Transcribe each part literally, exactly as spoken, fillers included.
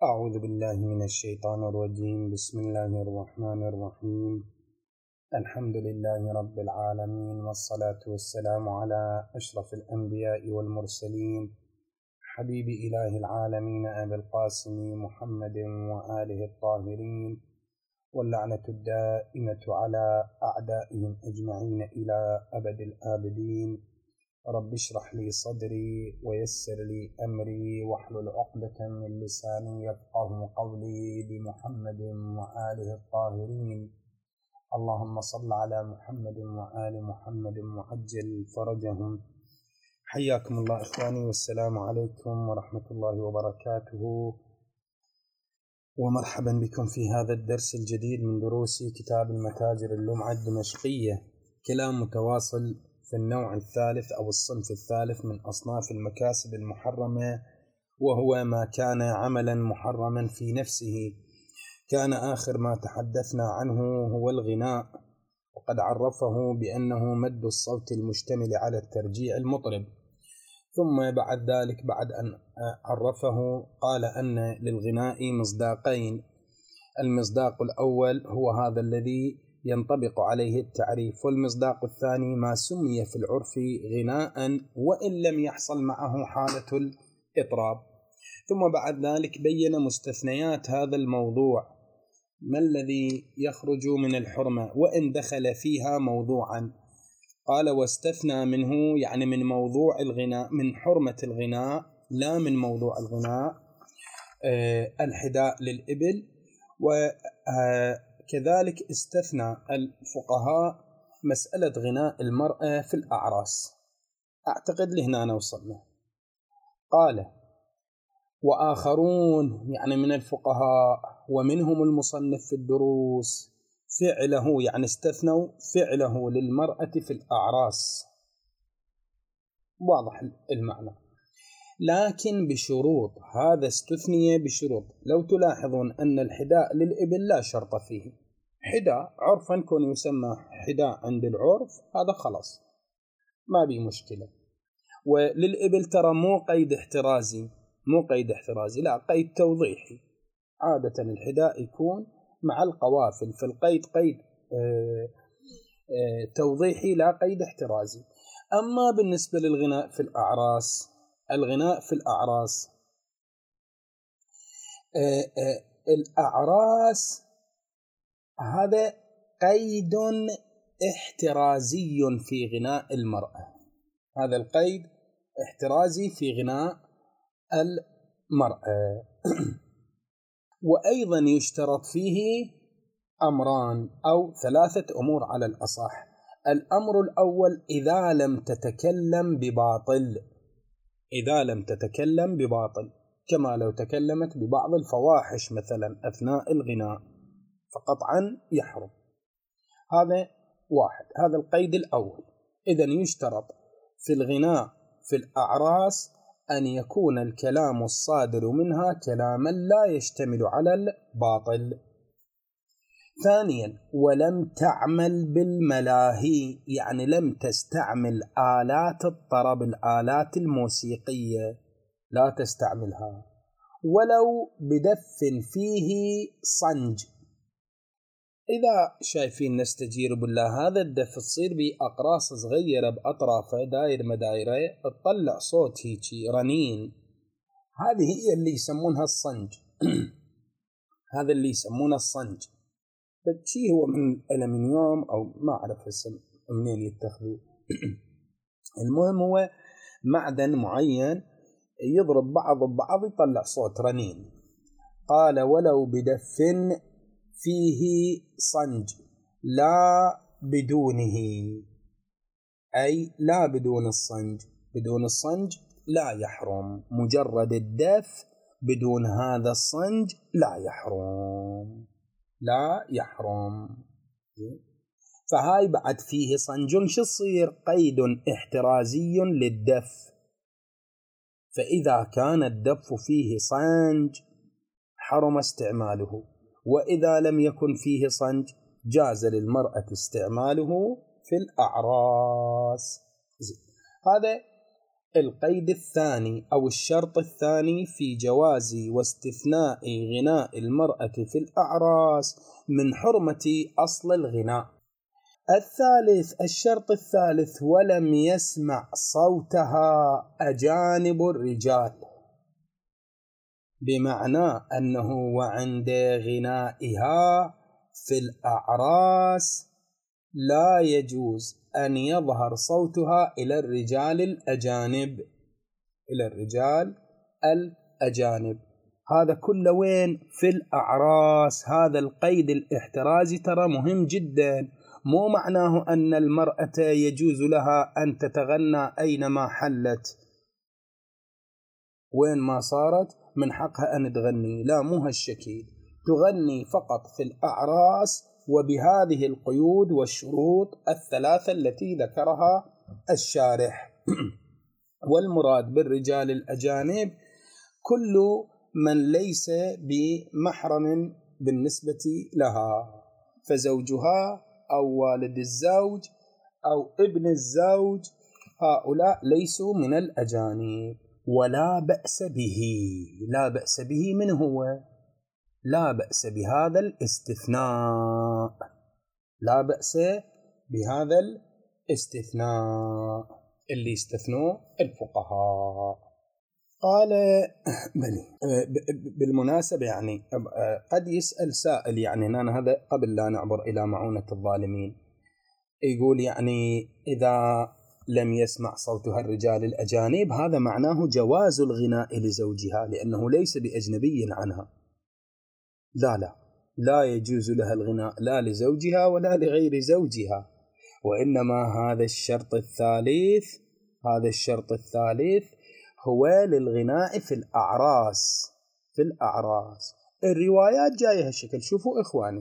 أعوذ بالله من الشيطان الرجيم. بسم الله الرحمن الرحيم. الحمد لله رب العالمين، والصلاة والسلام على أشرف الأنبياء والمرسلين، حبيب إله العالمين أبي القاسم محمد وآله الطاهرين، واللعنة الدائمة على أعدائهم أجمعين إلى أبد الآبدين. رب اشرح لي صدري ويسر لي أمري واحلل عقدة من لساني يفقه قولي، بمحمد وآله الطاهرين. اللهم صل على محمد وآل محمد وعجل فرجهم. حياكم الله إخواني، والسلام عليكم ورحمة الله وبركاته، ومرحبا بكم في هذا الدرس الجديد من دروس كتاب المتاجر اللمعة الدمشقية. كلام متواصل في النوع الثالث أو الصنف الثالث من أصناف المكاسب المحرمة، وهو ما كان عملا محرما في نفسه. كان آخر ما تحدثنا عنه هو الغناء، وقد عرفه بأنه مد الصوت المشتمل على الترجيع المطرب. ثم بعد ذلك، بعد أن عرفه، قال أن للغناء مصداقين. المصداق الأول هو هذا الذي ينطبق عليه التعريف، والمصداق الثاني ما سمي في العرف غناء وإن لم يحصل معه حالة الإطراب. ثم بعد ذلك بين مستثنيات هذا الموضوع، ما الذي يخرج من الحرمة وإن دخل فيها موضوعا. قال واستثنى منه، يعني من موضوع الغناء، من حرمة الغناء لا من موضوع الغناء، آه الحداء للإبل. وكذلك استثنى الفقهاء مسألة غناء المرأة في الأعراس. أعتقد لهنا نوصلنا. قال وآخرون، يعني من الفقهاء ومنهم المصنف في الدروس، فعله، يعني استثنوا فعله للمرأة في الأعراس. واضح المعنى، لكن بشروط. هذا استثني بشروط. لو تلاحظون أن الحداء للإبل لا شرط فيه. حداء عرفا كون يسمى حداء عند العرف، هذا خلاص ما بي مشكلة. وللإبل ترى مو قيد احترازي، مو قيد احترازي، لا قيد توضيحي. عادة الحداء يكون مع القوافل، في القيد قيد اه اه توضيحي لا قيد احترازي. أما بالنسبة للغناء في الأعراس، الغناء في الأعراس اه اه الأعراس هذا قيد احترازي في غناء المرأة. هذا القيد احترازي في غناء المرأة. وأيضا يشترط فيه أمران أو ثلاثة أمور على الأصح. الأمر الأول إذا لم تتكلم بباطل، إذا لم تتكلم بباطل، كما لو تكلمت ببعض الفواحش مثلا أثناء الغناء، فقطعا يحرم. هذا واحد، هذا القيد الأول. إذن يشترط في الغناء في الأعراس أن يكون الكلام الصادر منها كلاما لا يشتمل على الباطل. ثانيا ولم تعمل بالملاهي، يعني لم تستعمل آلات الطرب، الآلات الموسيقية لا تستعملها، ولو بدف فيه صنج. إذا شايفين نستجير بالله، هذا الدف تصير بأقراص صغيرة بأطرافه داير مدايرة، تطلع صوت هيجي رنين، هذه هي اللي يسمونها الصنج. هذا اللي يسمونه الصنج. بتشي هو من الألمنيوم أو ما أعرف اسم منين يتخذوا. المهم هو معدن معين يضرب بعض ببعض يطلع صوت رنين. قال ولو بدف فيه صنج لا بدونه، أي لا بدون الصنج. بدون الصنج لا يحرم، مجرد الدف بدون هذا الصنج لا يحرم، لا يحرم. فهاي بعد فيه صنج، شو يصير؟ قيد احترازي للدف. فإذا كان الدف فيه صنج حرم استعماله، وإذا لم يكن فيه صنج جاز للمرأة استعماله في الأعراس. هذا القيد الثاني أو الشرط الثاني في جواز واستثناء غناء المرأة في الأعراس من حرمة أصل الغناء. الثالث، الشرط الثالث: ولم يسمع صوتها أجانب الرجال، بمعنى أنه وعند غنائها في الأعراس لا يجوز أن يظهر صوتها إلى الرجال الأجانب، إلى الرجال الأجانب. هذا كله وين؟ في الأعراس. هذا القيد الاحترازي ترى مهم جدا. مو معناه أن المرأة يجوز لها أن تتغنى أينما حلت، وين ما صارت من حقها أن تغني، لا، مو هالشكل. تغني فقط في الأعراس وبهذه القيود والشروط الثلاثة التي ذكرها الشارح. والمراد بالرجال الأجانب كل من ليس بمحرم بالنسبة لها، فزوجها أو والد الزوج أو ابن الزوج، هؤلاء ليسوا من الأجانب. ولا بأس به، لا بأس به. من هو؟ لا بأس بهذا الاستثناء، لا بأس بهذا الاستثناء اللي استثنوه الفقهاء. قال بني بالمناسبة يعني قد يسأل سائل، يعني أنا هذا قبل لا نعبر إلى معونة الظالمين، يقول يعني إذا لم يسمع صوتها الرجال الأجانب هذا معناه جواز الغناء لزوجها لأنه ليس بأجنبي عنها. لا لا لا يجوز لها الغناء لا لزوجها ولا لغير زوجها، وإنما هذا الشرط الثالث، هذا الشرط الثالث هو للغناء في الأعراس. في الأعراس الروايات جاية هالشكل. شوفوا إخواني،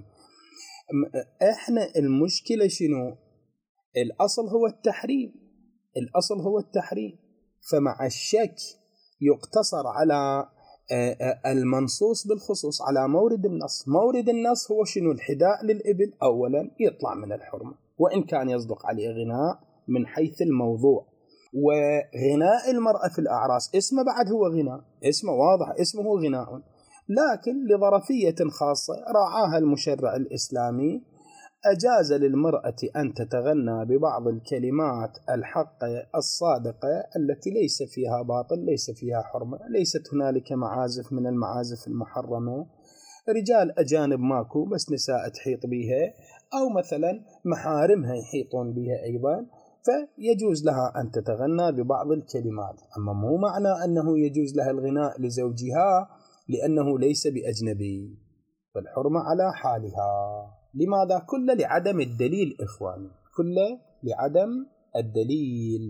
إحنا المشكلة شنو؟ الأصل هو التحريم، الأصل هو التحريم. فمع الشك يقتصر على المنصوص بالخصوص، على مورد النص. مورد النص هو شنو؟ الحداء للإبل أولا يطلع من الحرمة، وإن كان يصدق عليه غناء من حيث الموضوع. وغناء المرأة في الأعراس اسمه بعد هو غناء، اسمه واضح، اسمه غناء، لكن لظرفية خاصة راعاها المشرع الإسلامي أجاز للمرأة أن تتغنى ببعض الكلمات الحقة الصادقة التي ليس فيها باطل، ليس فيها حرمة، ليست هنالك معازف من المعازف المحرمة. رجال أجانب ماكو، بس نساء تحيط بها، أو مثلا محارمها يحيطون بها أيضا، فيجوز لها أن تتغنى ببعض الكلمات. أما مو معنى أنه يجوز لها الغناء لزوجها لأنه ليس بأجنبي، فالحرمة على حالها. لماذا؟ كله لعدم الدليل إخواني، كله لعدم الدليل.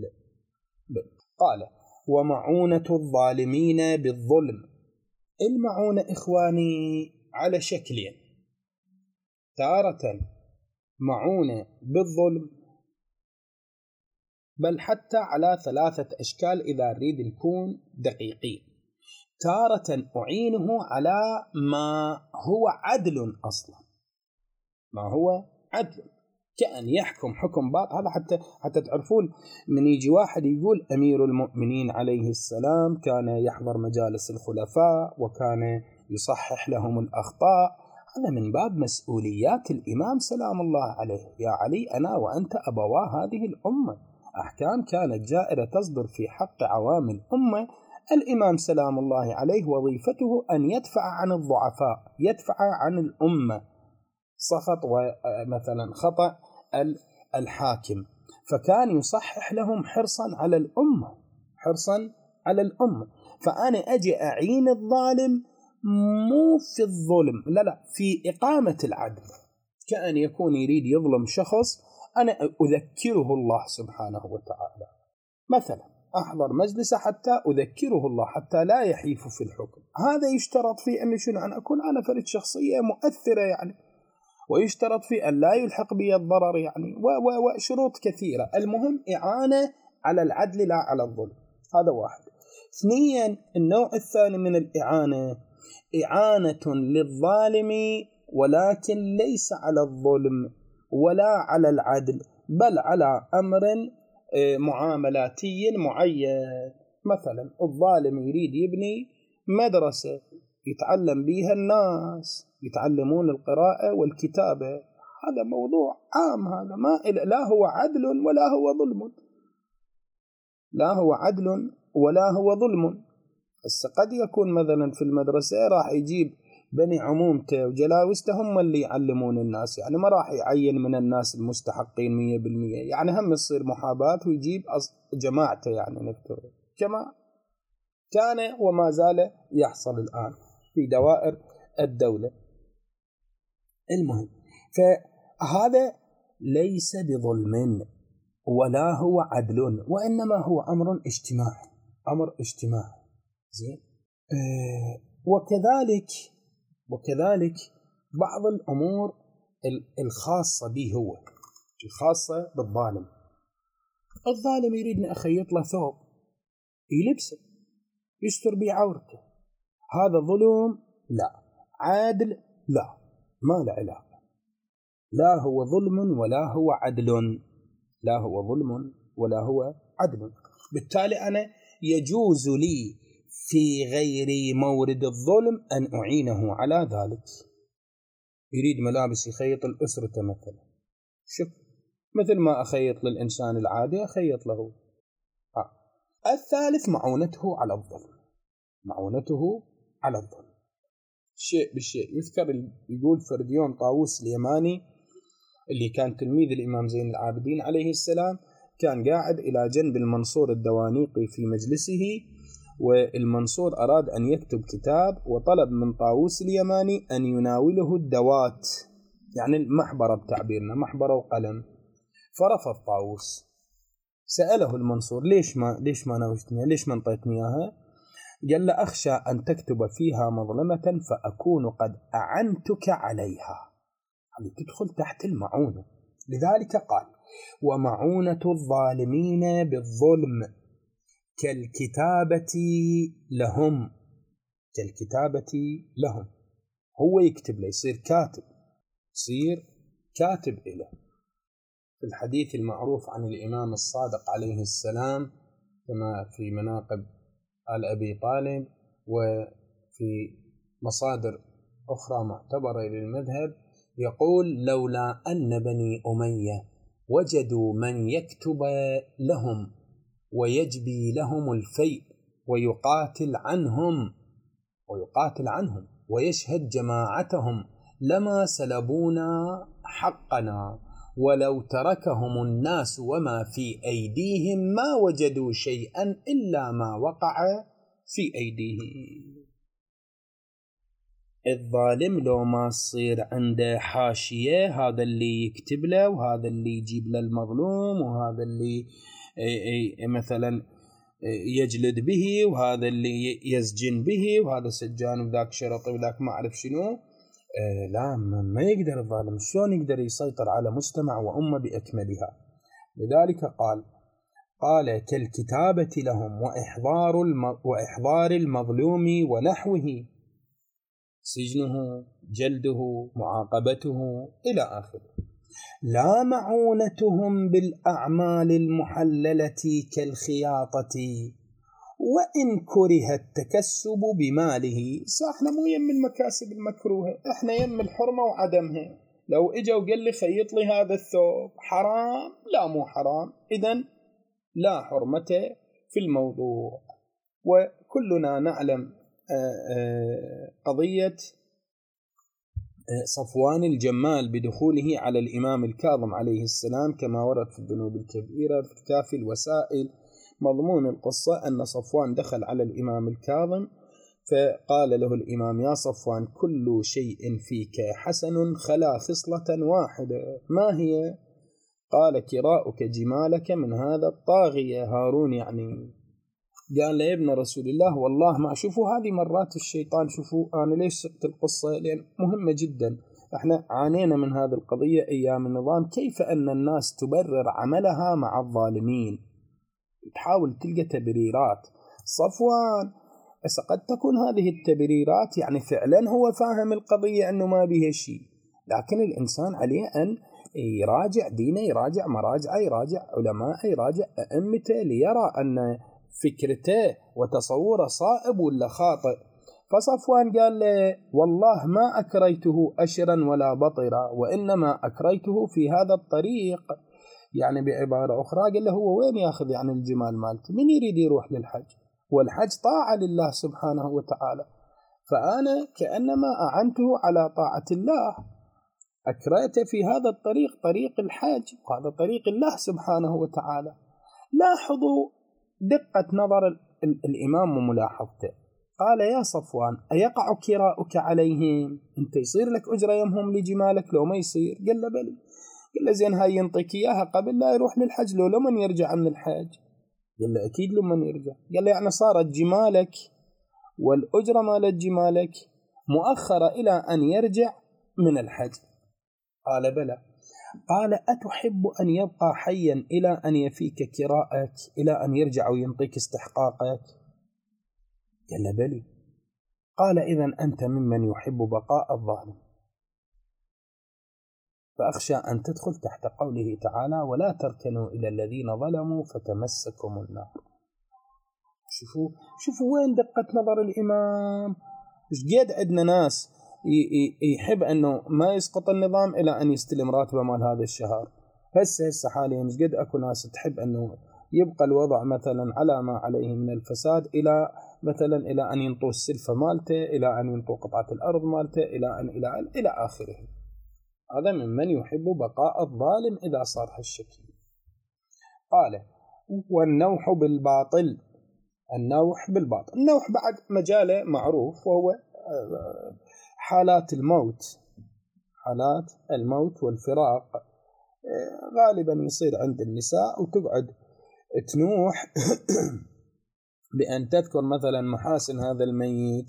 قال: ومعونة الظالمين بالظلم. المعونة إخواني على شكلين: تارة معونة بالظلم، بل حتى على ثلاثة أشكال إذا نريد نكون دقيقين. تارة أعينه على ما هو عدل أصلا، ما هو عدل، كأن يحكم حكم باطل. هذا حتى حتى تعرفون، من يجي واحد يقول أمير المؤمنين عليه السلام كان يحضر مجالس الخلفاء وكان يصحح لهم الأخطاء، هذا من باب مسؤوليات الإمام سلام الله عليه. يا علي، أنا وأنت أبوا هذه الأمة، أحكام كانت جائرة تصدر في حق عوام الأمة. الإمام سلام الله عليه وظيفته أن يدفع عن الضعفاء، يدفع عن الأمة سقط ومثلا خطأ الحاكم، فكان يصحح لهم حرصا على الأمة، حرصا على الأمة. فأنا أجي أعين الظالم مو في الظلم، لا لا، في إقامة العدل. كأن يكون يريد يظلم شخص، أنا أذكره الله سبحانه وتعالى، مثلا أحضر مجلسة حتى أذكره الله حتى لا يحيف في الحكم. هذا يشترط فيه أن شنو؟ أن أكون أنا فرد شخصية مؤثرة يعني، ويشترط فيه أن لا يلحق بي الضرر يعني، وشروط كثيرة. المهم إعانة على العدل لا على الظلم. هذا واحد. اثنيا، النوع الثاني من الإعانة إعانة للظالم ولكن ليس على الظلم ولا على العدل، بل على أمر معاملاتي معين. مثلا الظالم يريد يبني مدرسة يتعلم بها الناس، يتعلمون القراءة والكتابة، هذا موضوع عام، هذا ما لا هو عدل ولا هو ظلم، لا هو عدل ولا هو ظلم. بس قد يكون مثلا في المدرسة راح يجيب بني عمومته وجلاوسته هم اللي يعلمون الناس، يعني ما راح يعين من الناس المستحقين مية بالمية، يعني هم يصير محاباة ويجيب جماعته، يعني نفترض كما كان وما زال يحصل الآن في دوائر الدولة. المهم، فهذا ليس بظلم ولا هو عدل، وإنما هو أمر اجتماعي، أمر اجتماعي. زين. آه وكذلك وكذلك بعض الأمور الخاصة به، هو الخاصة بالظالم. الظالم يريد أن أخيط له ثوب يلبسه يستر به عورته، هذا ظلم؟ لا. عادل؟ لا، ما له علاقة، لا هو ظلم ولا هو عدل، لا هو ظلم ولا هو عدل. بالتالي أنا يجوز لي في غير مورد الظلم أن أعينه على ذلك. يريد ملابس يخيط الأسرة مثلا، شوف، مثل ما أخيط للإنسان العادي أخيط له. آه. الثالث معونته على الظلم، معونته على الظلم شيء بالشيء. يذكر يقول فرديون طاووس اليماني اللي كان تلميذ الإمام زين العابدين عليه السلام، كان قاعد إلى جنب المنصور الدوانيقي في مجلسه، والمنصور أراد أن يكتب كتاب وطلب من طاووس اليماني أن يناوله الدوات، يعني المحبرة بتعبيرنا، محبرة وقلم. فرفض طاووس، سأله المنصور ليش ما ليش ما ناوشتني، ليش ما انطيتني إياها؟ قال له أخشى أن تكتب فيها مظلمة فأكون قد أعنتك عليها، يعني تدخل تحت المعونة. لذلك قال ومعونة الظالمين بالظلم كالكتابة لهم، كالكتابة لهم، هو يكتب له، يصير كاتب، يصير كاتب إله. في الحديث المعروف عن الإمام الصادق عليه السلام كما في مناقب آل أبي طالب وفي مصادر أخرى معتبرة للمذهب، يقول لولا أن بني أمية وجدوا من يكتب لهم ويجبي لهم الفيء ويقاتل عنهم ويقاتل عنهم ويشهد جماعتهم لما سلبونا حقنا، ولو تركهم الناس وما في أيديهم ما وجدوا شيئا إلا ما وقع في أيديهم. الظالم لو ما تصير عنده حاشية، هذا اللي يكتب له وهذا اللي يجيب له المظلوم وهذا اللي مثلا يجلد به وهذا اللي يسجن به وهذا سجان وذاك شرطي وذاك ما أعرف شنو، لا ما يقدر الظالم، شلون يقدر يسيطر على مجتمع وأمة بأكملها؟ لذلك قال قال كالكتابة لهم وإحضار وإحضار المظلوم ونحوه، سجنه، جلده، معاقبته إلى آخره. لا معونتهم بالأعمال المحللة كالخياطة وإن كره التكسب بماله. صاحنا مو يم المكاسب المكروهة، احنا يم الحرمة وعدمها. لو اجا وقال لي خيط لي هذا الثوب حرام، لا مو حرام، إذن لا حرمة في الموضوع. وكلنا نعلم قضية صفوان الجمال بدخوله على الإمام الكاظم عليه السلام كما ورد في الذنوب الكبيرة في كافي الوسائل. مضمون القصة أن صفوان دخل على الإمام الكاظم فقال له الإمام يا صفوان كل شيء فيك حسن خلا خصلة واحدة، ما هي؟ قال كراؤك جمالك من هذا الطاغية هارون، يعني قال له يا ابن رسول الله والله ما شوفوا هذه مرات الشيطان، شوفوا أنا ليش سقت القصة لأن مهمة جدا. احنا عانينا من هذه القضية أيام النظام، كيف أن الناس تبرر عملها مع الظالمين، تحاول تلقى تبريرات. صفوان قد تكون هذه التبريرات يعني فعلا هو فاهم القضية أنه ما بها شيء، لكن الإنسان عليه أن يراجع دينه، يراجع مراجعه، يراجع علماء، يراجع أئمته ليرى أن فكرته وتصوره صائب ولا خاطئ. فصفوان قال له والله ما أكريته أشرا ولا بطرا، وإنما أكريته في هذا الطريق. يعني بعبارة أخرى قال له هو وين يأخذ يعني الجمال مالته؟ من يريد يروح للحج؟ والحج طاعة لله سبحانه وتعالى، فأنا كأنما أعنته على طاعة الله، أكريت في هذا الطريق طريق الحج، وهذا طريق الله سبحانه وتعالى. لاحظوا دقة نظر الإمام وملاحظته. قال يا صفوان أيقع كراؤك عليهم؟ أنت يصير لك أجرة يمهم لجمالك لو ما يصير؟ قال له بل. قال له زين هاي ينطيك إياها قبل لا يروح للحج، لو لمن يرجع من الحج؟ قال له أكيد لمن يرجع. قال له يعني صارت جمالك والأجرة مالت جمالك مؤخرة إلى أن يرجع من الحج. قال بلى. قال أتحب أن يبقى حيا إلى أن يفيك كراءك، إلى أن يرجع وينطيك استحقاقك؟ قال له بلي. قال إذن أنت ممن يحب بقاء الظالم، فأخشى أن تدخل تحت قوله تعالى ولا تركنوا إلى الذين ظلموا فتمسكم النار. شوفوا شوفوا وين دقة نظر الإمام. مش قد عندنا ناس يحب أنه ما يسقط النظام إلى أن يستلم راتبه مال هذا الشهر. هسه هسه حاليا مش قد أكو ناس تحب أنه يبقى الوضع مثلا على ما عليه من الفساد، إلى مثلا إلى أن ينطوا السلفة مالته، إلى أن ينطوا قطعة الأرض مالته، إلى أن إلى أن إلى آخره. هذا ممن يحب بقاء الظالم إذا صار هالشكل. قال والنوح بالباطل. النوح بالباطل، النوح بعد مجاله معروف، وهو حالات الموت، حالات الموت والفراق. غالبا يصير عند النساء وتقعد تنوح بأن تذكر مثلا محاسن هذا الميت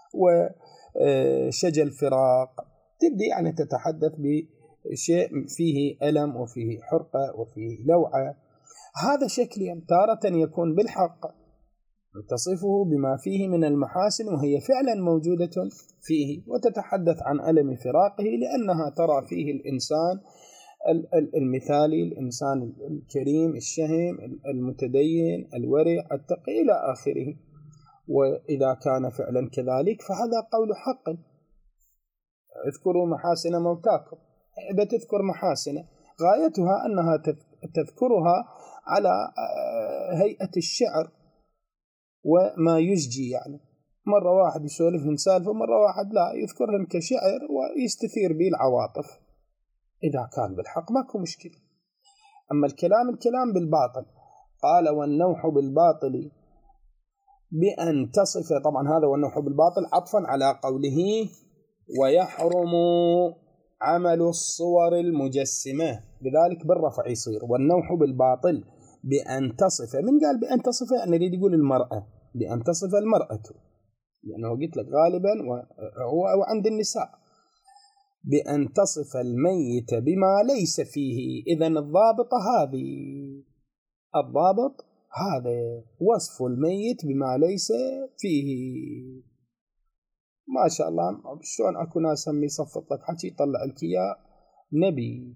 وشجى الفراق، تبدي يعني تتحدث بشيء فيه ألم وفيه حرقة وفيه لوعة. هذا شكل تارة يكون بالحق تصفه بما فيه من المحاسن وهي فعلا موجودة فيه، وتتحدث عن ألم فراقه لأنها ترى فيه الإنسان المثالي، الإنسان الكريم الشهم المتدين الورع التقي إلى آخره. وإذا كان فعلا كذلك فهذا قول حق. اذكروا محاسن موتاكم. إذا تذكر محاسن غايتها أنها تذكرها على هيئة الشعر وما يججي، يعني مرة واحد يسولفهم سالفة، مرة واحد لا يذكرهم كشعر ويستثير به العواطف. إذا كان بالحق ماكو مشكلة. أما الكلام الكلام بالباطل. قال والنوح بالباطل بأن تصف، طبعا هذا والنوح بالباطل عطفا على قوله ويحرم عمل الصور المجسمة، لذلك بالرفع يصير والنوح بالباطل بأن تصف. من قال بأن تصف؟ يعني يريد يقول المرأة، بأن تصف المرأة، لأنه قلت لك غالبا هو عند النساء. بأن تصف الميت بما ليس فيه. إذن الضابط هذه، الضابط هذا وصف الميت بما ليس فيه. ما شاء الله شلون أكو ناس هم يصفط لك حكي يطلع لك إياه نبي.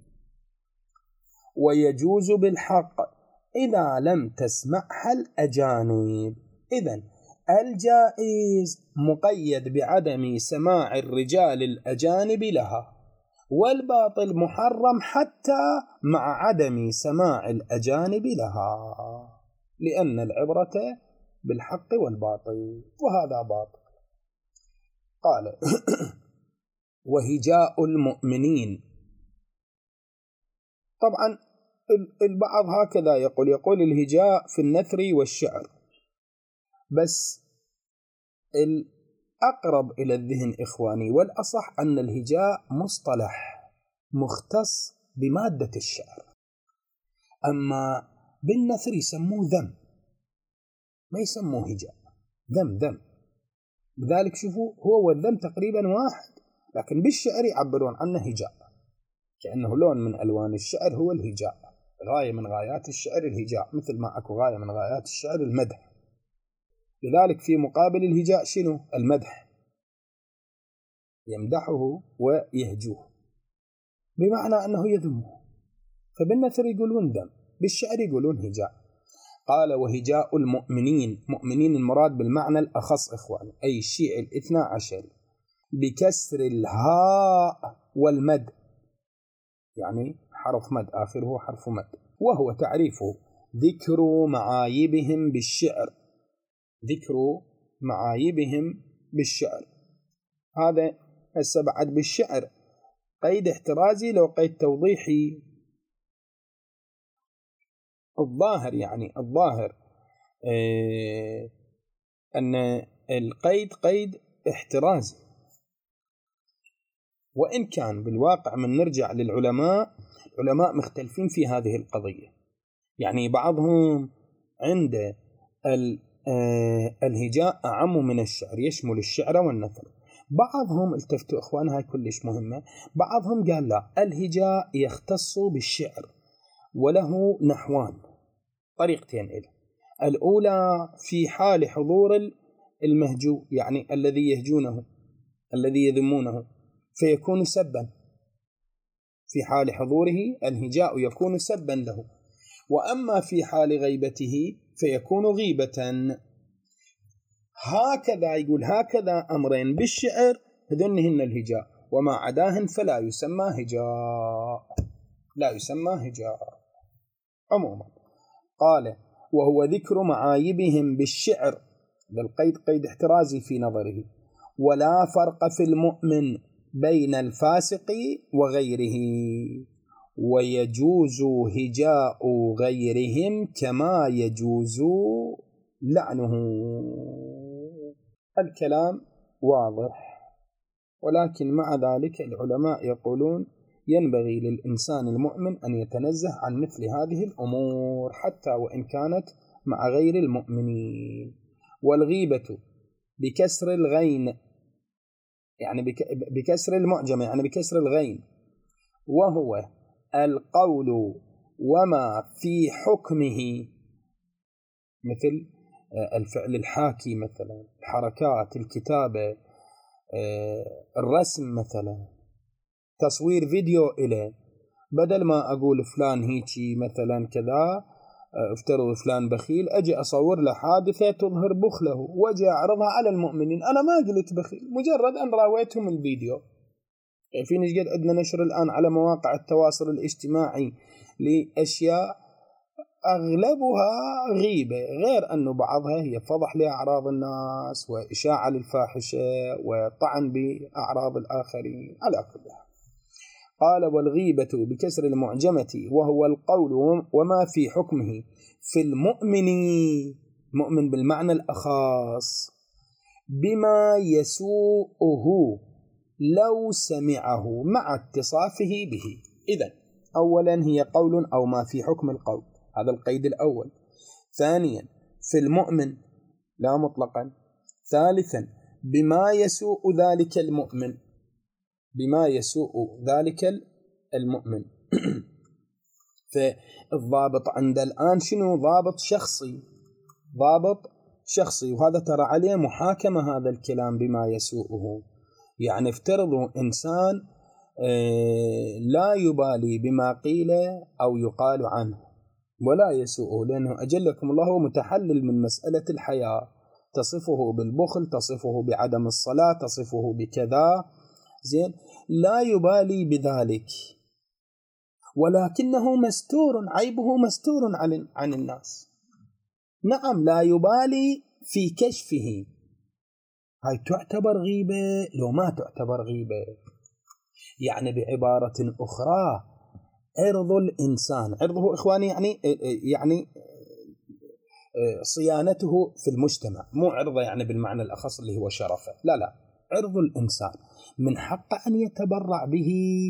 ويجوز بالحق إذا لم تسمعها الأجانب. إذن الجائز مقيد بعدم سماع الرجال الأجانب لها، والباطل محرم حتى مع عدم سماع الأجانب لها، لأن العبرة بالحق والباطل، وهذا باطل. قال وهجاء المؤمنين. طبعا البعض هكذا يقول يقول الهجاء في النثر والشعر، بس الأقرب إلى الذهن إخواني والأصح أن الهجاء مصطلح مختص بمادة الشعر، أما بالنثر يسموه ذم، ما يسموه هجاء، ذم ذم. لذلك شوفوا هو والذم تقريبا واحد، لكن بالشعر يعبرون عنه هجاء، كأنه لون من ألوان الشعر هو الهجاء، غاية من غايات الشعر الهجاء، مثل ما أكو غاية من غايات الشعر المدح. لذلك في مقابل الهجاء شنو؟ المدح، يمدحه ويهجوه بمعنى أنه يذمه. فبالنثر يقولون ذم، بالشعر يقولون هجاء. قال وهجاء المؤمنين، مؤمنين المراد بالمعنى الأخص إخواني، أي الشيء الاثنى عشر، بكسر الهاء والمد، يعني حرف مد آخره حرف مد. وهو تعريفه ذكر معايبهم بالشعر، ذكر معايبهم بالشعر. هذا هسه بعد بالشعر قيد احترازي لو قيد توضيحي. الظاهر يعني الظاهر اه أن القيد قيد احترازي، وإن كان بالواقع من نرجع للعلماء، العلماء مختلفين في هذه القضية. يعني بعضهم عند الهجاء أعم من الشعر، يشمل الشعر والنثر. بعضهم التفتوا إخوان، هاي كلش مهمة، بعضهم قال لا، الهجاء يختص بالشعر وله نحوان، طريقتين إله. الأولى في حال حضور المهجو، يعني الذي يهجونه الذي يذمونه، فيكون سبا، في حال حضوره الهجاء يكون سبا له. وأما في حال غيبته فيكون غيبة. هكذا يقول، هكذا أمرين بالشعر هذنهن الهجاء، وما عداهن فلا يسمى هجاء، لا يسمى هجاء عموما. قال وهو ذكر معايبهم بالشعر، للقيد قيد احترازي في نظره. ولا فرق في المؤمن بين الفاسق وغيره، ويجوز هجاء غيرهم كما يجوز لعنه. الكلام واضح، ولكن مع ذلك العلماء يقولون ينبغي للإنسان المؤمن أن يتنزه عن مثل هذه الأمور حتى وإن كانت مع غير المؤمنين. والغيبة بكسر الغين، يعني بكسر المعجم، يعني بكسر الغين، وهو القول وما في حكمه، مثل الفعل الحاكي مثلا، الحركات، الكتابة، الرسم مثلا، تصوير فيديو إليه، بدل ما أقول فلان هيجي مثلا كذا، افترض فلان بخيل، أجي أصور له حادثة تظهر بخله وأجي أعرضها على المؤمنين، أنا ما قلت بخيل، مجرد أن راويتهم الفيديو. يعني في نجد عندنا نشر الآن على مواقع التواصل الاجتماعي لأشياء أغلبها غيبة، غير أنه بعضها هي فضح لأعراض الناس وإشاعة للفاحشة وطعن بأعراض الآخرين على كل حال. قال والغيبة بكسر المعجمة وهو القول وما في حكمه في المؤمن، مؤمن بالمعنى الأخاص، بما يسوءه لو سمعه مع اتصافه به. إذن أولا هي قول أو ما في حكم القول، هذا القيد الأول. ثانيا في المؤمن لا مطلقا. ثالثا بما يسوء ذلك المؤمن، بما يسوء ذلك المؤمن. فالضابط عند الآن شنو؟ ضابط شخصي، ضابط شخصي، وهذا ترى عليه محاكمة هذا الكلام بما يسوءه. يعني افترضوا إنسان لا يبالي بما قيل أو يقال عنه ولا يسوءه، لأنه أجلكم الله متحلل من مسألة الحياة، تصفه بالبخل، تصفه بعدم الصلاة، تصفه بكذا، زين، لا يبالي بذلك، ولكنه مستور، عيبه مستور عن عن الناس. نعم لا يبالي في كشفه، هاي تعتبر غيبة لو ما تعتبر غيبة؟ يعني بعبارة أخرى عرض الإنسان، عرضه إخواني يعني يعني صيانته في المجتمع، مو عرضه يعني بالمعنى الأخص اللي هو شرفه، لا لا، عرض الإنسان من حق أن يتبرع به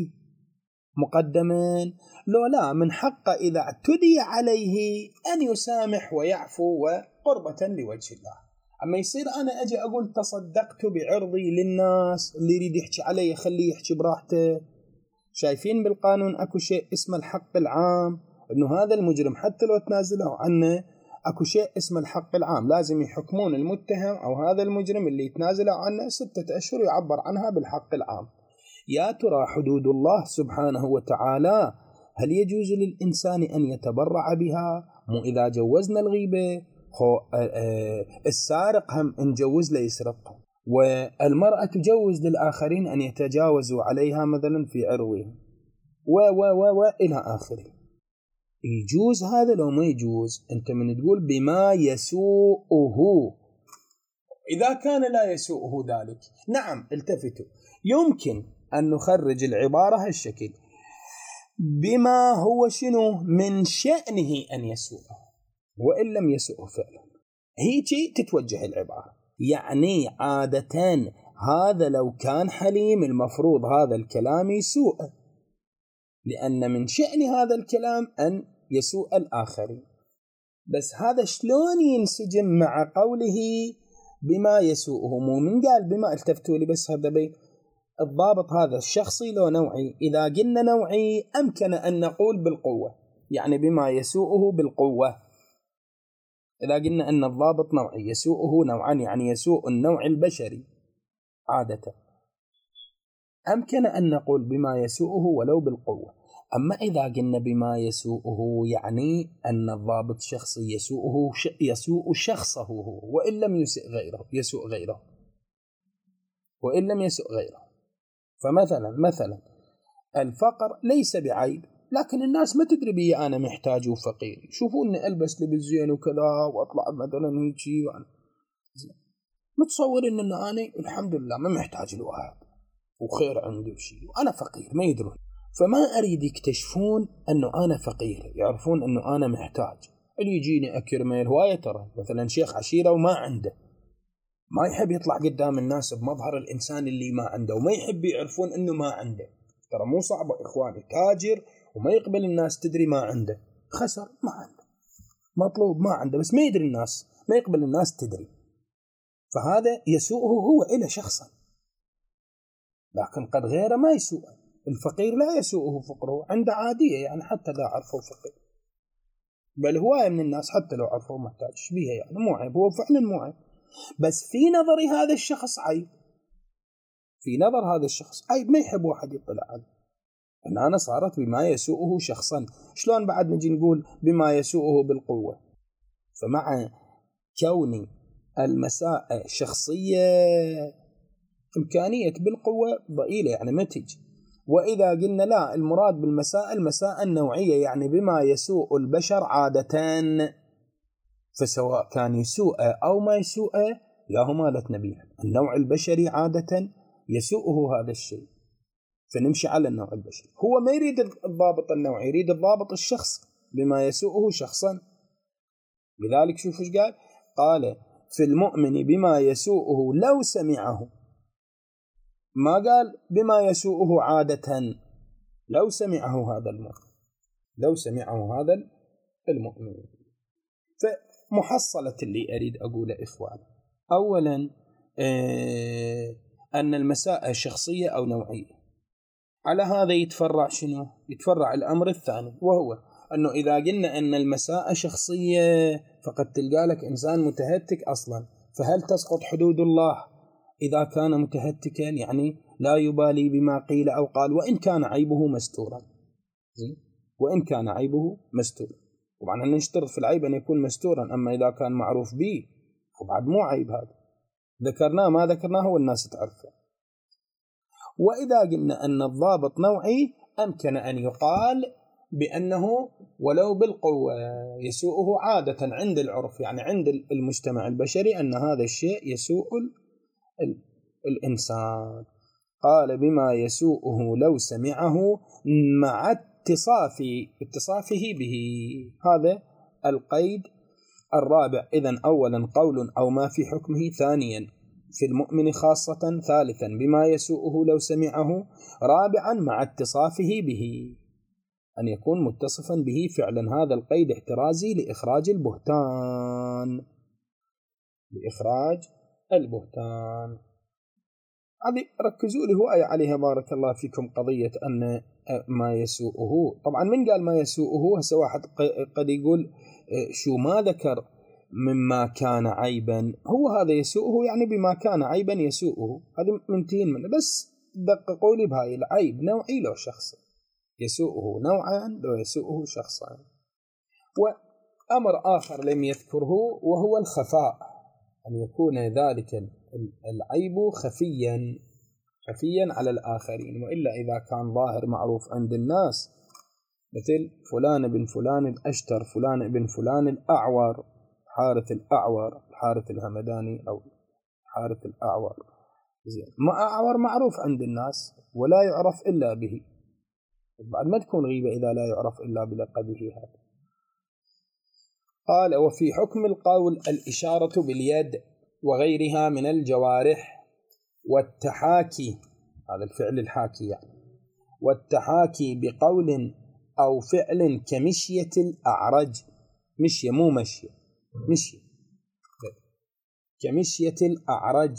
مقدما، لو لا من حق إذا اعتدي عليه أن يسامح ويعفو وقربة لوجه الله. أما يصير أنا أجي أقول تصدقت بعرضي للناس، اللي يريد يحكي علي خليه يحكي براحته. شايفين بالقانون أكو شيء اسمه الحق العام، أنه هذا المجرم حتى لو تنازله عنه أكو شيء اسمه الحق العام، لازم يحكمون المتهم أو هذا المجرم اللي يتنازل عنه ستة أشهر يعبر عنها بالحق العام. يا ترى حدود الله سبحانه وتعالى هل يجوز للإنسان أن يتبرع بها مو إذا جوزنا الغيبة خو السارق هم نجوز له يسرق، والمرأة تجوز للآخرين أن يتجاوزوا عليها مثلا في عروها و و و و إلى آخره. يجوز هذا لو ما يجوز؟ أنت من تقول بما يسوءه، إذا كان لا يسوءه ذلك، نعم التفتوا، يمكن أن نخرج العبارة هالشكل: بما هو شنو من شأنه أن يسوءه، وإن لم يسوءه فعلا. هيجي تتوجه العبارة، يعني عادة هذا لو كان حليم المفروض هذا الكلام يسوء، لأن من شأن هذا الكلام أن يسوء الآخرين. بس هذا شلون ينسجم مع قوله بما يسوءه؟ مو من قال بما، التفتوا لي بس هذا بين الضابط هذا الشخصي لو نوعي. إذا قلنا نوعي أمكن أن نقول بالقوة، يعني بما يسوءه بالقوة. إذا قلنا أن الضابط نوعي يسوءه نوعان، يعني يسوء النوع البشري عادة، أمكن أن نقول بما يسوءه ولو بالقوة. أما إذا قلنا بما يسوءه يعني أن الضابط شخصي يسوءه يسوء شخصه هو، وإن لم يسوء غيره يسوء غيره وإن لم يسوء غيره. فمثلا مثلا الفقر ليس بعيب، لكن الناس ما تدري بي أنا محتاج وفقير، يشوفوني ألبس لبس زين وكذا وأطلع مثلا هيجي وأنا متصور إن أنا الحمد لله ما محتاج لواحد وخير عندي وشيء، وأنا فقير ما يدرون. فما أريد يكتشفون أنه أنا فقير، يعرفون أنه أنا محتاج. اللي يجيني أكرمه هواية، ترى مثلا شيخ عشيرة وما عنده، ما يحب يطلع قدام الناس بمظهر الإنسان اللي ما عنده، وما يحب يعرفون أنه ما عنده. ترى مو صعبة إخواني، تاجر وما يقبل الناس تدري ما عنده، خسر ما عنده، مطلوب ما عنده، بس ما يدري الناس، ما يقبل الناس تدري. فهذا يسوءه هو إلى شخصا، لكن قد غيره ما يسوء. الفقير لا يسوءه فقره، عنده عادية، يعني حتى لا عرفه فقير، بل هواية من الناس حتى لو عرفه محتاج بيها، يعني مو عيب، هو فعلا مو عيب، بس في نظر هذا الشخص عيب، في نظر هذا الشخص عيب، ما يحب واحد يطلع عليه. أن أنا صارت بما يسوءه شخصا، شلون بعد نجي نقول بما يسوءه بالقوة؟ فمع كوني المساء شخصية إمكانية بالقوة ضئيلة، يعني ما تجي. وإذا قلنا لا، المراد بالمساء المساء النوعية، يعني بما يسوء البشر عادة، فسواء كان يسوء أو ما يسوء ياهما لتنبيه، النوع البشري عادة يسوءه هذا الشيء، فنمشي على النوع البشري. هو ما يريد الضابط النوعي، يريد الضابط الشخص بما يسوءه شخصا. لذلك شوف ايش قال، قال في المؤمن بما يسوءه لو سمعه، ما قال بما يسوءه عادة، لو سمعه هذا المؤمن، لو سمعه هذا المؤمن. فمحصلة اللي أريد أقوله إخوان، أولا آه أن المساء شخصية أو نوعية. على هذا يتفرع شنو؟ يتفرع الأمر الثاني، وهو أنه إذا قلنا أن المساء شخصية فقد تلقى لك إنسان متهتك أصلا، فهل تسقط حدود الله إذا كان متهتكا؟ يعني لا يبالي بما قيل أو قال، وإن كان عيبه مستورا، وإن كان عيبه مستورا. طبعا أن نشترط في العيب أن يكون مستورا، أما إذا كان معروف به وبعد مو عيب، هذا ذكرناه ما ذكرناه والناس تعرفه. وإذا قلنا أن الضابط نوعي، أمكن أن يقال بأنه ولو بالقوة يسوءه عادة عند العرف، يعني عند المجتمع البشري، أن هذا الشيء يسوء الإنسان. قال بما يسوءه لو سمعه مع اتصاف اتصافه به، هذا القيد الرابع. إذن أولا قول أو ما في حكمه، ثانيا في المؤمن خاصة، ثالثا بما يسوءه لو سمعه، رابعا مع اتصافه به، أن يكون متصفا به فعلا. هذا القيد احترازي لإخراج البهتان، لإخراج البهتان. هذه ركزوا لي هواية عليها بارك الله فيكم، قضية أن ما يسوءه. طبعا من قال ما يسوءه؟ هسه واحد قد يقول شو ما ذكر مما كان عيبا، هو هذا يسوءه يعني بما كان عيبا يسوءه، هذه منتين منه. بس دققوا لي بهاي، العيب نوعي لو شخصي، يسوءه نوعا لو يسوءه شخصا. أمر آخر لم يذكره وهو الخفاء، أن يكون ذلك العيب خفيا خفيا على الآخرين، وإلا إذا كان ظاهر معروف عند الناس مثل فلان بن فلان الأشتر، فلان بن فلان الأعور، حارث الأعور، حارث الهمداني أو حارث الأعور، زين، ما أعور معروف عند الناس ولا يعرف إلا به، بعد ما تكون غيبة إذا لا يعرف إلا بلقبه هذا. قال: وفي حكم القول الإشارة باليد وغيرها من الجوارح والتحاكي، هذا الفعل الحاكي يعني، والتحاكي بقول أو فعل كمشية الأعرج، مشية مو مشية، مشية كمشية الأعرج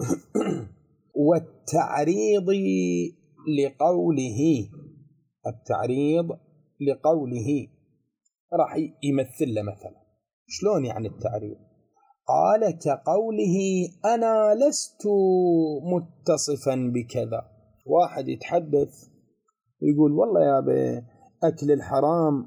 والتعريض لقوله، التعريض لقوله راح يمثل له مثلا. شلون يعني التعريض؟ قال: كقوله أنا لست متصفا بكذا، واحد يتحدث ويقول والله يا أبي أكل الحرام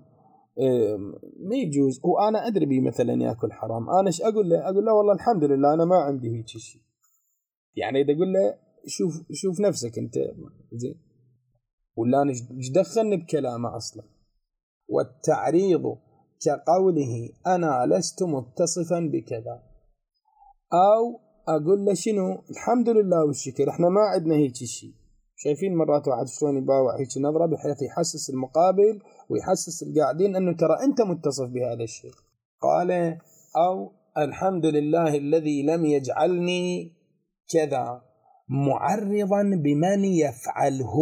ما يجوز، وأنا أدري بي مثلا يأكل حرام، أنا إيش أقول له؟ أقول له والله الحمد لله أنا ما عندي هيك شيء. يعني إذا أقول له شوف شوف نفسك أنت زين، ولا أنا إيش دخلني بكلامه أصلا. والتعريض كقوله أنا لست متصفا بكذا، أو أقول له شنو الحمد لله والشكر إحنا ما عندنا هيك شيء. شايفين مرات واحد شلون يباوع هيك نظرة بحيث يحسس المقابل ويحسس القاعدين أنه ترى أنت متصف بهذا الشيء. قال: أو الحمد لله الذي لم يجعلني كذا، معرضا بمن يفعله،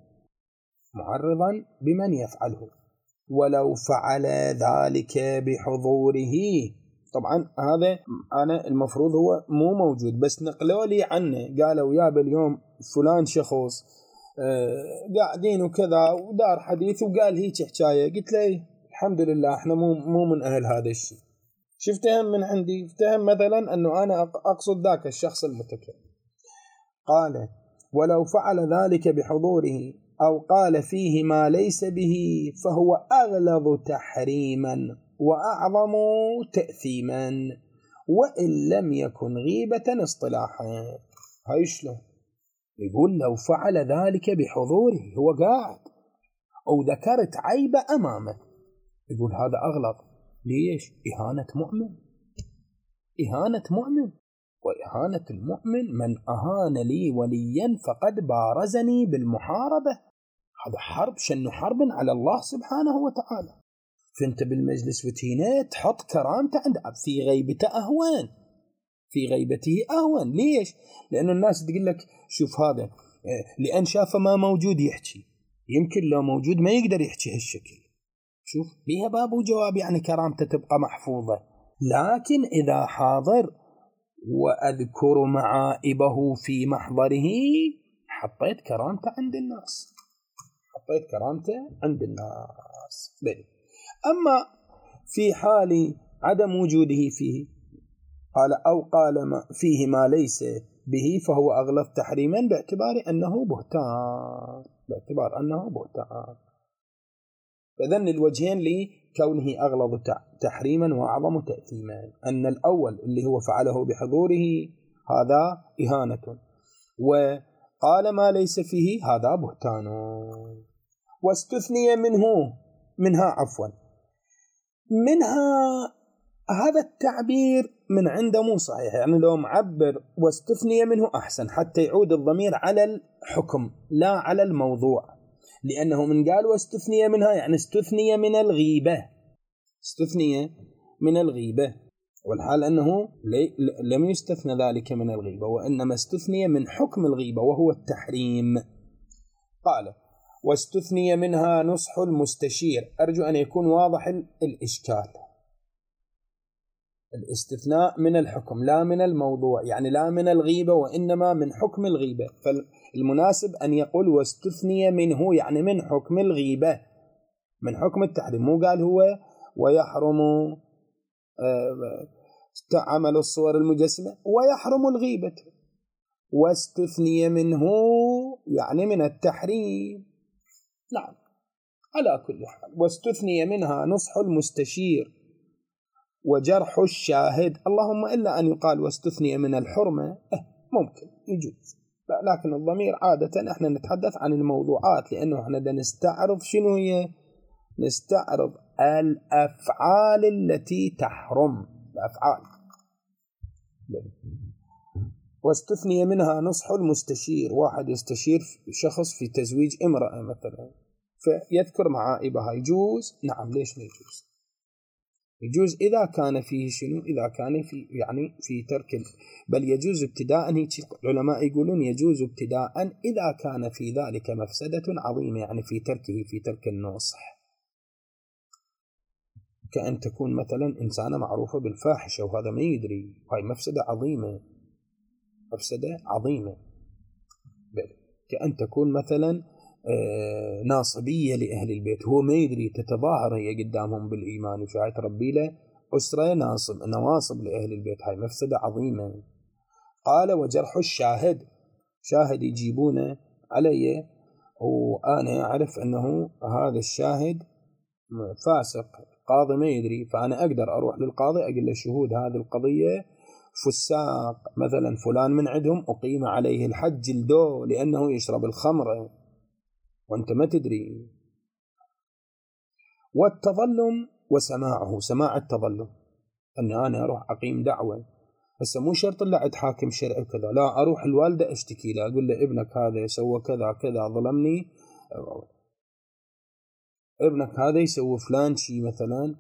معرضا بمن يفعله ولو فعل ذلك بحضوره. طبعا هذا أنا المفروض هو مو موجود، بس نقلوا لي عنه، قالوا يا اليوم فلان شخص آه قاعدين وكذا ودار حديث وقال هيك حكاية، قلت له الحمد لله احنا مو مو من أهل هذا الشيء. شفتهم من عندي، افتهم مثلا أنه أنا أقصد ذاك الشخص المتكلم. قال: ولو فعل ذلك بحضوره أو قال فيه ما ليس به فهو أغلظ تحريما وأعظم تأثيما، وإن لم يكن غيبة اصطلاحا. هاي شلون؟ يقول لو فعل ذلك بحضوره، هو قاعد أو ذكرت عيبة أمامه، يقول هذا أغلظ. ليش؟ إهانة مؤمن، إهانة مؤمن، وإهانة المؤمن من أهان لي وليا فقد بارزني بالمحاربة. هذا حرب، شن حرب على الله سبحانه وتعالى. فانت بالمجلس وتينا تحط كرامته عند في غيبته أهوان، في غيبته أهوان. ليش؟ لأن الناس تقول لك شوف هذا لأن شاف ما موجود يحكي، يمكن لو موجود ما يقدر يحكي هالشكل. شوف بيها باب وجواب، يعني كرامته تبقى محفوظة. لكن إذا حاضر وأذكر معائبه في محضره، حطيت كرامته عند الناس، حطيت كرامته عند الناس. بل. أما في حال عدم وجوده فيه، قال أو قال ما فيه ما ليس به فهو أغلظ تحريما باعتبار أنه بهتان، باعتبار أنه بهتان. فذن الوجهين لكونه أغلظ تحريما وأعظم تأثيما، أن الأول اللي هو فعله بحضوره هذا إهانة، وقال ما ليس فيه هذا بهتان. واستثني منه منها عفوا منها هذا التعبير من عنده مو صحيح، يعني لو معبر واستثني منه أحسن حتى يعود الضمير على الحكم لا على الموضوع، لأنه من قال واستثني منها يعني استثني من الغيبة، استثني من الغيبة، والحال أنه لم يستثنى ذلك من الغيبة، وإنما استثني من حكم الغيبة وهو التحريم. قال: واستثني منها نصح المستشير. أرجو أن يكون واضح الإشكال. الاستثناء من الحكم لا من الموضوع، يعني لا من الغيبة وإنما من حكم الغيبة، فالمناسب أن يقول واستثني منه يعني من حكم الغيبة، من حكم التحريم. مو قال هو ويحرم عمل الصور المجسمة ويحرم الغيبة، واستثني منه يعني من التحريم. نعم على كل حال. واستثني منها نصح المستشير وجرح الشاهد، اللهم إلا أن يقال واستثني من الحرمة، اه ممكن يجوز، لكن الضمير عادة احنا نتحدث عن الموضوعات، لأنه احنا دا نستعرض شنو هي، نستعرض الأفعال التي تحرم، الأفعال. واستثني منها نصح المستشير، واحد يستشير شخص في تزويج امرأة مثلا فيذكر معائبها، يجوز؟ نعم، ليش ما يجوز؟ يجوز إذا كان فيه شنو، إذا كان في يعني في ترك، بل يجوز ابتداء، العلماء يقولون يجوز ابتداء إذا كان في ذلك مفسدة عظيمة، يعني في تركه، في ترك النصح، كأن تكون مثلا إنسانة معروفة بالفاحشة وهذا ما يدري، هاي مفسدة عظيمة، مفسدة عظيمة. بل كأن تكون مثلا آه ناصبية لأهل البيت، هو ما يدري، تتظاهر هي قدامهم بالإيمان وشاعر تربي له أسرة ناصب نواصب لأهل البيت، هاي مفسدة عظيمة. قال وجرح الشاهد، شاهد يجيبونه علي وأنا أعرف أنه هذا الشاهد فاسق، قاضي ما يدري، فأنا أقدر أروح للقاضي أقول له شهود هذه القضية فساق مثلا فلان من عندهم أقيم عليه الحد جلدوه لأنه يشرب الخمر وأنت ما تدري. والتظلم وسماعه، سماع التظلم، أني أنا أروح أقيم دعوة، بس مو شرط إلا عند حاكم شرعي وكذا، لا، أروح الوالدة أشتكي له، أقول له ابنك هذا سوى كذا كذا ظلمني، ابنك هذا يسوي فلان شيء مثلا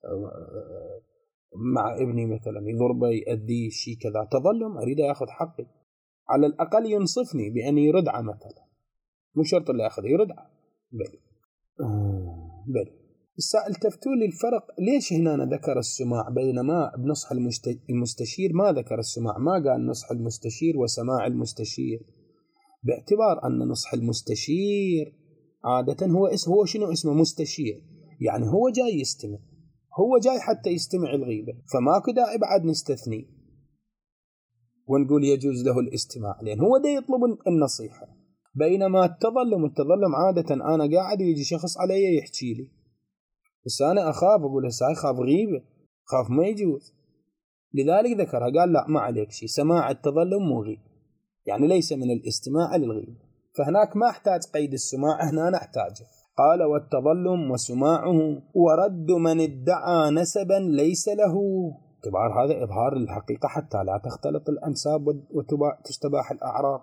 مع ابني مثلا، يضربه يأذيه شيء كذا، تظلم، أريد أخذ حقي، على الأقل ينصفني بأن يردعه مثلا، مو شرط اللي أخذ يردعه. بل بل السائل تفتون للفرق، ليش هنا ذكر السماع بينما بنصح المستشير ما ذكر السماع، ما قال نصح المستشير وسماع المستشير، باعتبار أن نصح المستشير عادة هو اسم، هو شنو اسمه، مستشير، يعني هو جاي يستمع، هو جاي حتى يستمع الغيبة، فماكو داعي بعد نستثني ونقول يجوز له الاستماع، لأن هو دا يطلب النصيحة. بينما التظلم، التظلم عادة أنا قاعد ويجي شخص علي يحكي لي، بس أنا أخاف، أقول هسه أخاف غيبة، خاف ما يجوز، لذلك ذكرها، قال لا ما عليك شيء، سماع التظلم مو غيب، يعني ليس من الاستماع للغيبة، فهناك ما احتاج قيد السماع، هنا نحتاجه. قال والتظلم وسماعه ورد من ادعى نسبا ليس له، اعتبار هذا إظهار الحقيقة حتى لا تختلط الأنساب وتستباح الأعراض،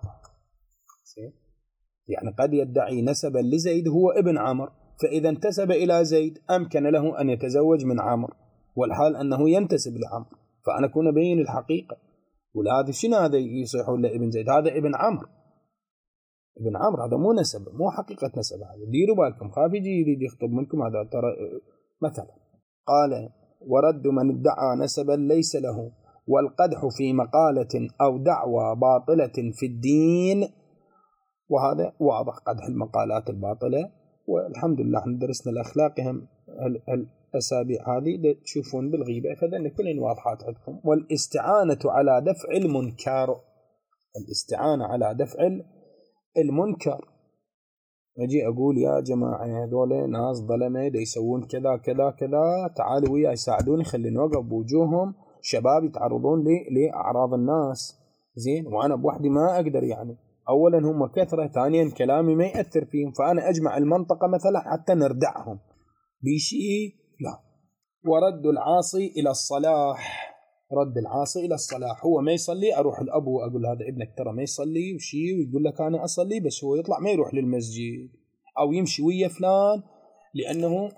يعني قد يدعي نسبا لزيد هو ابن عمر، فإذا انتسب إلى زيد أمكن له أن يتزوج من عمر، والحال أنه ينتسب لعمر، فأنا أكون أبين الحقيقة، وهذا شنو هذا يصيح ولا ابن زيد، هذا ابن عمر، ابن عمر، هذا مو نسب، مو حقيقة نسب، هذا ديروا بالكم، خاف يجي يريد يخطب منكم هذا ترى مثلا. قال ورد من ادعى نسبا ليس له، والقدح في مقالة أو دعوى باطلة في الدين، وهذا واضح قدح المقالات الباطلة، والحمد لله احنا درسنا الأخلاق هم الأسابيع هذه تشوفون بالغيبة، فذن كلين واضحات عندكم. والاستعانة على دفع المنكر، الاستعانة على دفع المنكر، أجي أقول يا جماعة هذول ناس ظلمة دا يسوون كذا كذا كذا، تعالوا ويا يساعدوني، خليني أوقف بوجوههم شباب يتعرضون لي لأعراض الناس، زين، وأنا بوحدي ما أقدر، يعني أولا هم كثرة، ثانيا كلامي ما يأثر فيهم، فأنا أجمع المنطقة مثلا حتى نردعهم بشيء، لا. ورد العاصي إلى الصلاح، رد العاصي إلى الصلاح، هو ما يصلي أروح الأبو أقول هذا ابنك ترى ما يصلي وشي، ويقول لك أنا أصلي، بس هو يطلع ما يروح للمسجد أو يمشي ويا فلان لأنه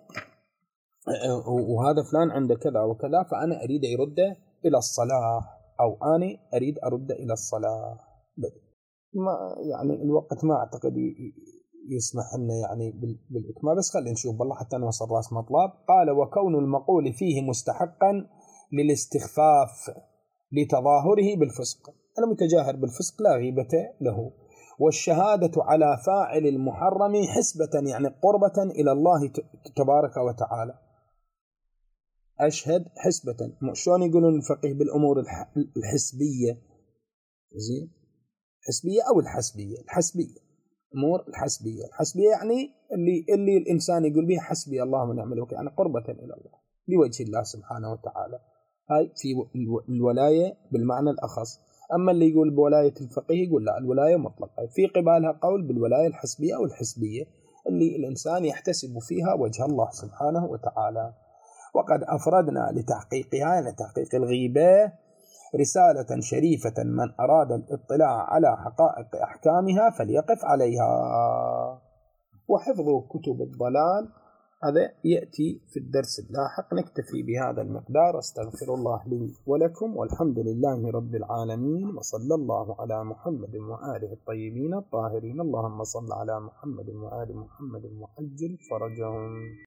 وهذا فلان عنده كذا وكذا، فأنا أريد يرده إلى الصلاح، أو أنا أريد أرد إلى الصلاح. ما يعني الوقت ما أعتقد يسمح لنا يعني بالإكمال، بس خلينا نشوف والله حتى نوصل راس مطلب. قال وكون المقول فيه مستحقا للاستخفاف لتظاهره بالفسق، المتجاهر بالفسق لا غيبة له، والشهادة على فاعل المحرم حسبة يعني قربة إلى الله تبارك وتعالى، أشهد حسبة، شلون يقولون الفقيه بالأمور الحسبية، زين، حسبية أو الحسبية، الحسبية، أمور الحسبية، الحسبية يعني اللي اللي الإنسان يقول به حسبي الله ونعم الوكيل، يعني قربة إلى الله لوجه الله سبحانه وتعالى. هاي في الولاية بالمعنى الأخص. أما اللي يقول بولاية الفقيه يقول لا، الولاية مطلقة. في قبالها قول بالولاية الحسبية أو الحسبية اللي الإنسان يحتسب فيها وجه الله سبحانه وتعالى. وقد أفردنا لتحقيقها، لتحقيق الغيبة، رسالة شريفة، من أراد الاطلاع على حقائق أحكامها فليقف عليها. وحفظ كتب الضلال هذا يأتي في الدرس اللاحق. نكتفي بهذا المقدار. استغفر الله لي ولكم، والحمد لله رب العالمين، وصلى الله على محمد وآله الطيبين الطاهرين. اللهم صل على محمد وآل محمد وعجل فرجهم.